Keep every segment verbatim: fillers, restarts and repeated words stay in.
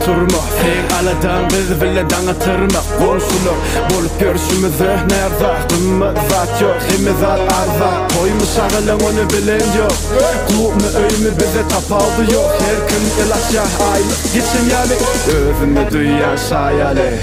oturma Sen aladan biz bile dağıtırma Komşuluk bolup görüşümüzü nerede Kımmet zat yok himizat arza Koymuş ağılın onu bilen yok Kuluk mu öy mü bize tapaldı yok Her gün ilaç ya aylık geçin yani Özümü duyan şayali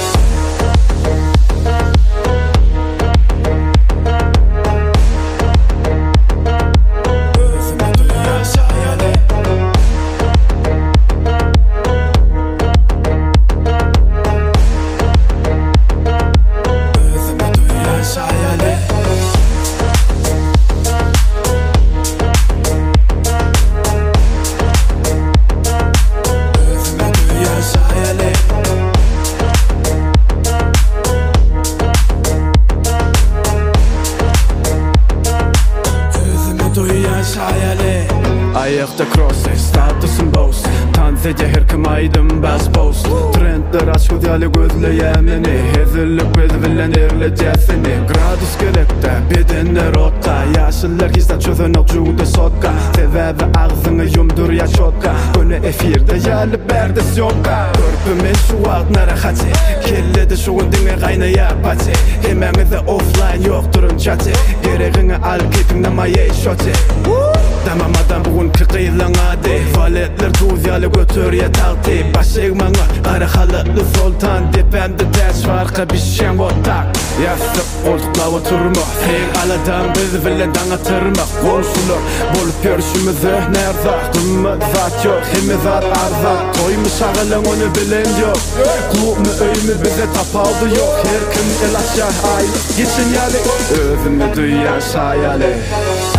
Ayakta cross, statusun boss Tanzece her kim aydım bas post Trendler aşk udyali gözleyemini Hezirlik biz bilen erleyeceksini Gradus gerekte, bedenler otta Yaşlılar hizden çözün okcuğda sotka Sebebi ağzını yumdur ya çotka Öne efirde yalı berdes yokka Körpümen şu altına rahatı Kelledi şuun dine kaynaya pati Hemenize offline yokturun çatı Gereğini al gittin ama ye şoti Damamadan bugün kıkıylan adi Valetler tuzyalı götür ya talti Başıgmanı ara halıklı sultan Depemde ders farkı bir şen otak Yastık koltukla oturma Sen aladan biz bile dağıtırma Komşuluk bolup görüşümüzü nerede Kımmet zat yok himizat arza Koymuş ağılın onu bilen yok Kuluk mu öy mü bize tapaldı yok Her gün ilaç ya aylık geçin yani Özümü duyan şayali